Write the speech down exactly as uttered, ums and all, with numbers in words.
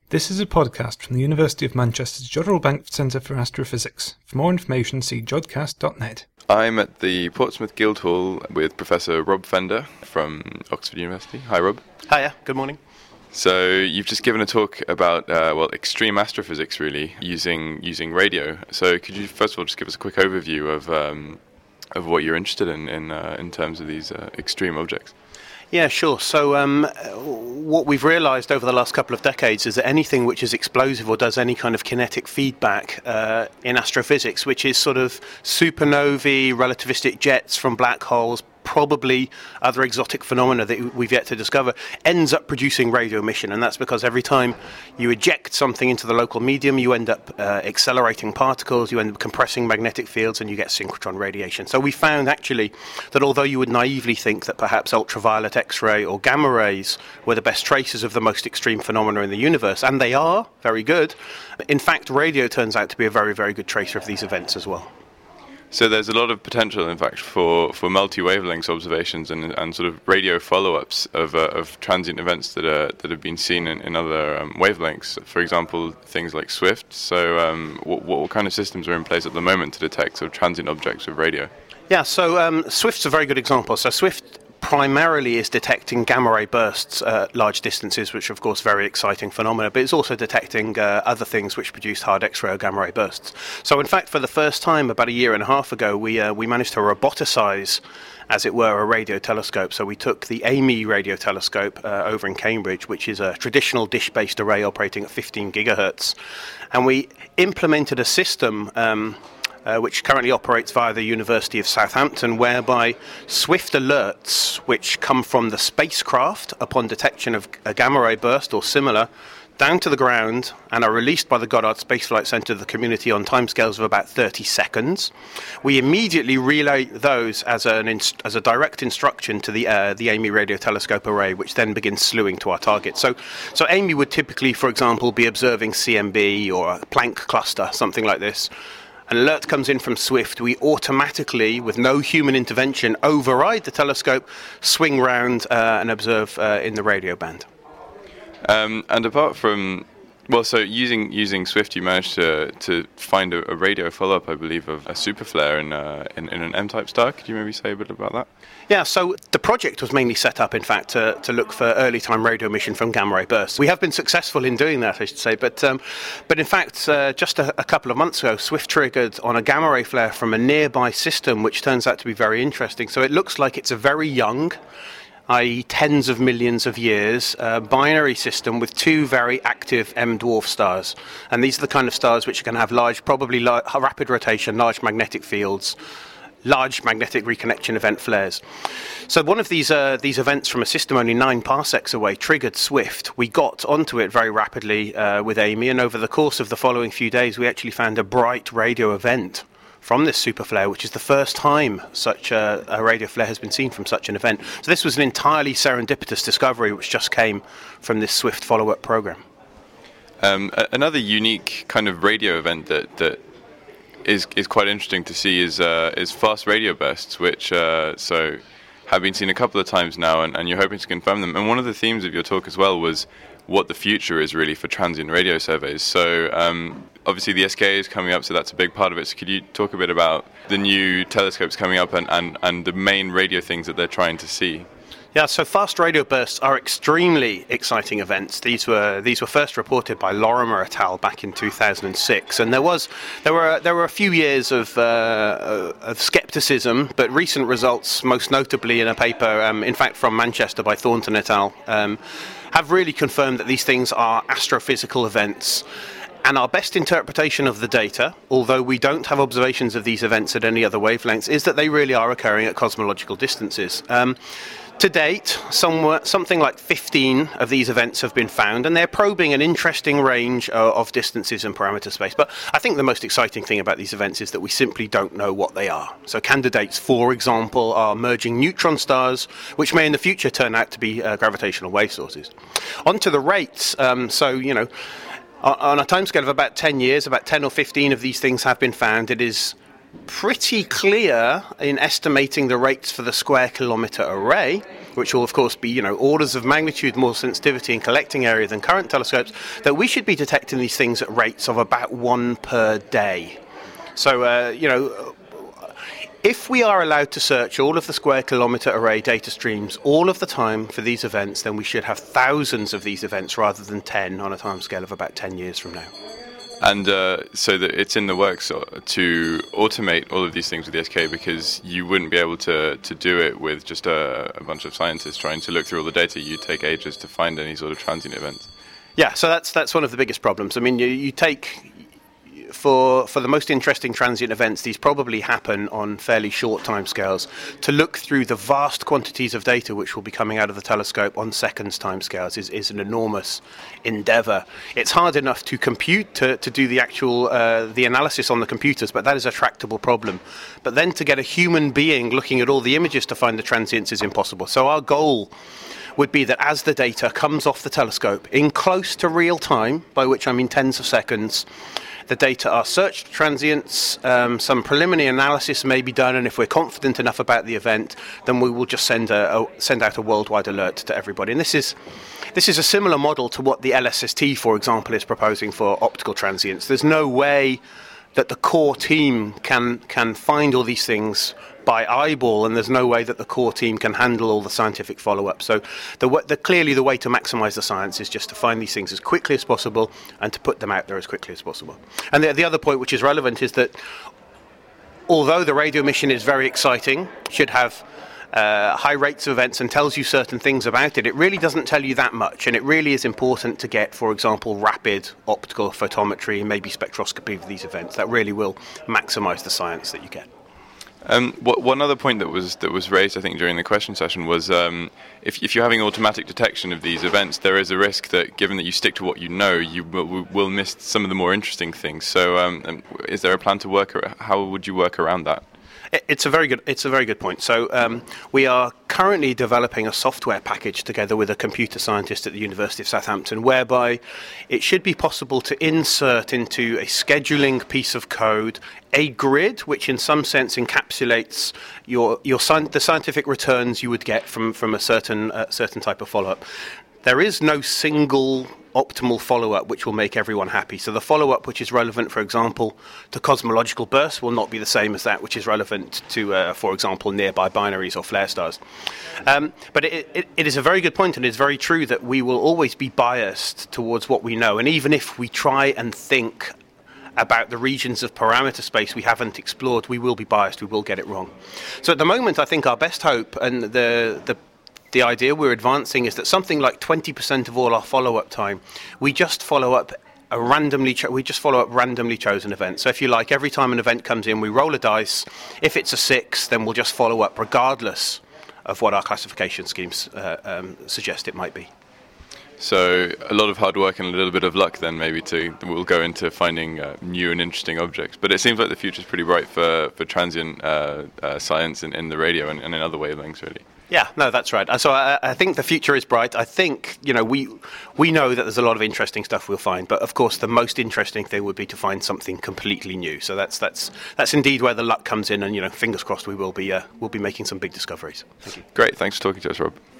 This is a podcast from the University of Manchester's Jodrell Bank Centre for Astrophysics. For more information, see jodcast dot net. I'm at the Portsmouth Guildhall with Professor Rob Fender from Oxford University. Hi, Rob. Hiya, good morning. So you've just given a talk about, uh, well, extreme astrophysics, really, using using radio. So could you, first of all, just give us a quick overview of um, of what you're interested in in, uh, in terms of these uh, extreme objects? Yeah, sure. So um, what we've realised over the last couple of decades is that anything which is explosive or does any kind of kinetic feedback uh, in astrophysics, which is sort of supernovae, relativistic jets from black holes, probably other exotic phenomena that we've yet to discover, ends up producing radio emission. And that's because every time you eject something into the local medium, you end up uh, accelerating particles, you end up compressing magnetic fields, and you get synchrotron radiation. So we found actually that although you would naively think that perhaps ultraviolet X-ray or gamma rays were the best tracers of the most extreme phenomena in the universe, and they are very good, in fact radio turns out to be a very, very good tracer of these events as well. So there's a lot of potential, in fact, for, for multi-wavelengths observations and, and sort of radio follow-ups of uh, of transient events that are that have been seen in, in other um, wavelengths. For example, things like SWIFT. So um, what, what kind of systems are in place at the moment to detect sort of transient objects with radio? Yeah, so um, SWIFT's a very good example. So SWIFT primarily is detecting gamma ray bursts at large distances, which are of course very exciting phenomena, but it's also detecting uh, other things which produce hard X-ray or gamma ray bursts. So in fact, for the first time about a year and a half ago, we uh, we managed to roboticize, as it were, a radio telescope. So we took the A M I radio telescope uh, over in Cambridge, which is a traditional dish-based array operating at fifteen gigahertz, and we implemented a system um, Uh, which currently operates via the University of Southampton, whereby SWIFT alerts, which come from the spacecraft upon detection of a gamma ray burst or similar, down to the ground and are released by the Goddard Space Flight Center to the community on timescales of about thirty seconds. We immediately relay those as an inst- as a direct instruction to the uh, the A M I radio telescope array, which then begins slewing to our target. So, so A M I would typically, for example, be observing C M B or a Planck cluster, something like this. An alert comes in from SWIFT, we automatically, with no human intervention, override the telescope, swing round uh, and observe uh, in the radio band. Um, and apart from, well, so using using SWIFT, you managed to to find a, a radio follow-up, I believe, of a superflare in, uh, in in an M-type star. Could you maybe say a bit about that? Yeah, so the project was mainly set up, in fact, to, to look for early-time radio emission from gamma ray bursts. We have been successful in doing that, I should say, but um, but in fact, uh, just a, a couple of months ago, SWIFT triggered on a gamma ray flare from a nearby system, which turns out to be very interesting. So it looks like it's a very young, that is tens of millions of years, uh, binary system with two very active M-dwarf stars. And these are the kind of stars which can have large, probably la- rapid rotation, large magnetic fields, large magnetic reconnection event flares. So one of these uh, these events from a system only nine parsecs away triggered SWIFT. We got onto it very rapidly uh, with A M I, and over the course of the following few days, we actually found a bright radio event from this superflare, which is the first time such a, a radio flare has been seen from such an event. So this was an entirely serendipitous discovery which just came from this SWIFT follow-up program. Um, a- another unique kind of radio event that, that is is quite interesting to see is uh, is fast radio bursts, which uh, so have been seen a couple of times now, and, and you're hoping to confirm them. And one of the themes of your talk as well was what the future is really for transient radio surveys. So um, obviously the S K A is coming up, so that's a big part of it. So could you talk a bit about the new telescopes coming up and, and, and the main radio things that they're trying to see? Yeah, so fast radio bursts are extremely exciting events. These were these were first reported by Lorimer et al. Back in two thousand six, and there was there were there were a few years of uh, of skepticism, but recent results, most notably in a paper, um, in fact from Manchester by Thornton et al., um, have really confirmed that these things are astrophysical events. And our best interpretation of the data, although we don't have observations of these events at any other wavelengths, is that they really are occurring at cosmological distances. Um, To date, somewhere, something like fifteen of these events have been found, and they're probing an interesting range uh, of distances and parameter space. But I think the most exciting thing about these events is that we simply don't know what they are. So candidates, for example, are merging neutron stars, which may in the future turn out to be uh, gravitational wave sources. On to the rates. Um, so, you know, on a timescale of about ten years, about ten or fifteen of these things have been found. It is pretty clear in estimating the rates for the square kilometre array which will of course be, you know, orders of magnitude more sensitivity and collecting area than current telescopes, that we should be detecting these things at rates of about one per day. So, uh, you know, if we are allowed to search all of the square kilometre array data streams all of the time for these events, then we should have thousands of these events rather than ten on a timescale of about ten years from now. And uh, so that it's in the works to automate all of these things with the S K, because you wouldn't be able to, to do it with just a, a bunch of scientists trying to look through all the data. You'd take ages to find any sort of transient events. Yeah, so that's that's one of the biggest problems. I mean, you, you take... For, for the most interesting transient events, these probably happen on fairly short timescales. To look through the vast quantities of data which will be coming out of the telescope on seconds timescales is, is an enormous endeavour. It's hard enough to compute, to, to do the actual uh, the analysis on the computers, but that is a tractable problem. But then to get a human being looking at all the images to find the transients is impossible. So our goal would be that as the data comes off the telescope in close to real time, by which I mean tens of seconds, the data are searched transients, um, some preliminary analysis may be done, and if we're confident enough about the event, then we will just send a, a send out a worldwide alert to everybody. And this is this is a similar model to what the L S S T, for example, is proposing for optical transients. There's no way that the core team can can find all these things by eyeball, and there's no way that the core team can handle all the scientific follow-up. So the, the, clearly the way to maximise the science is just to find these things as quickly as possible and to put them out there as quickly as possible. And the, the other point which is relevant is that although the radio mission is very exciting, should have uh, high rates of events and tells you certain things about it, it really doesn't tell you that much, and it really is important to get, for example, rapid optical photometry and maybe spectroscopy for these events. That really will maximise the science that you get. Um, what, one other point that was that was raised, I think, during the question session was um, if, if you're having automatic detection of these events, there is a risk that, given that you stick to what you know, you will, will miss some of the more interesting things. So, um, is there a plan to work? Ar- how would you work around that? It's a very good. It's a very good point. So um, we are currently developing a software package together with a computer scientist at the University of Southampton, whereby it should be possible to insert into a scheduling piece of code a grid, which in some sense encapsulates your your the scientific returns you would get from from a certain uh, certain type of follow-up. There is no single optimal follow-up which will make everyone happy. So the follow-up which is relevant, for example, to cosmological bursts will not be the same as that which is relevant to, uh, for example, nearby binaries or flare stars. Um, but it, it, it is a very good point, and it's very true that we will always be biased towards what we know. And even if we try and think about the regions of parameter space we haven't explored, we will be biased, we will get it wrong. So at the moment, I think our best hope and the the The idea we're advancing is that something like twenty percent of all our follow-up time, we just follow up a randomly cho- we just follow up randomly chosen events. So if you like, every time an event comes in, we roll a dice. If it's a six, then we'll just follow up regardless of what our classification schemes uh, um, suggest it might be. So a lot of hard work and a little bit of luck then maybe to we'll go into finding uh, new and interesting objects. But it seems like the future's pretty bright for, for transient uh, uh, science in, in the radio and, and in other wavelengths, really. Yeah, no, that's right. So I, I think the future is bright. I think, you know, we we know that there's a lot of interesting stuff we'll find, but of course the most interesting thing would be to find something completely new. So that's that's that's indeed where the luck comes in, and you know, fingers crossed we will be uh, we'll be making some big discoveries. Thank you. Great, thanks for talking to us, Rob.